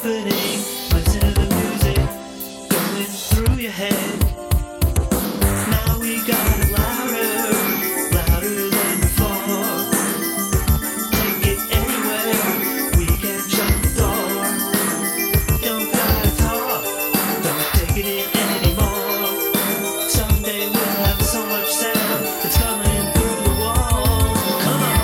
happening. Listen to the music going through your head. Now we got it louder, louder than before. Take it anywhere, we can shut the door. Don't gotta talk, don't take it in anymore. Someday we'll have so much sound, it's coming through the wall. Come on.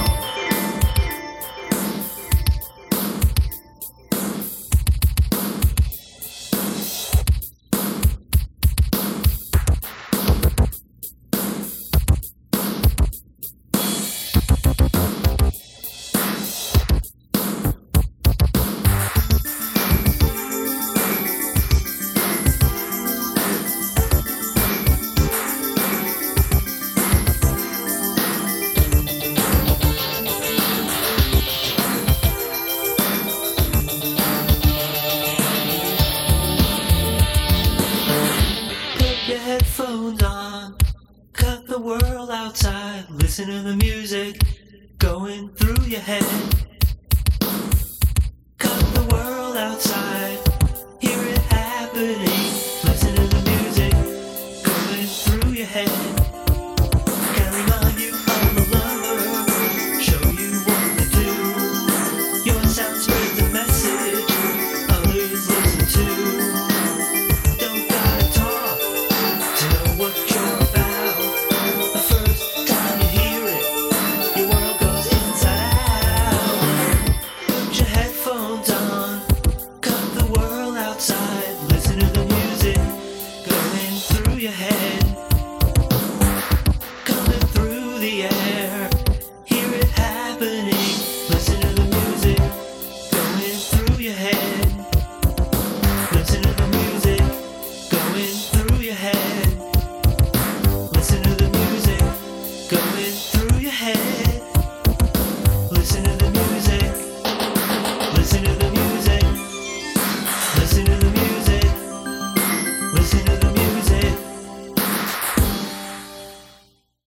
Your headphones on, cut the world outside, listen to the music going through your head. Cut the world outside, hear it happening, listen to the music going through your head. Can remind you of a lover, show you what to do. Your sound spreads a message, others listen to. Don't gotta talk to know what you're about. The first time you hear it, your world goes inside out. Put your headphones on, cut the world outside, listen to the music going through your head. Coming through the air, hear it happening, listen to the music going through your head. Listen to the music going through your head.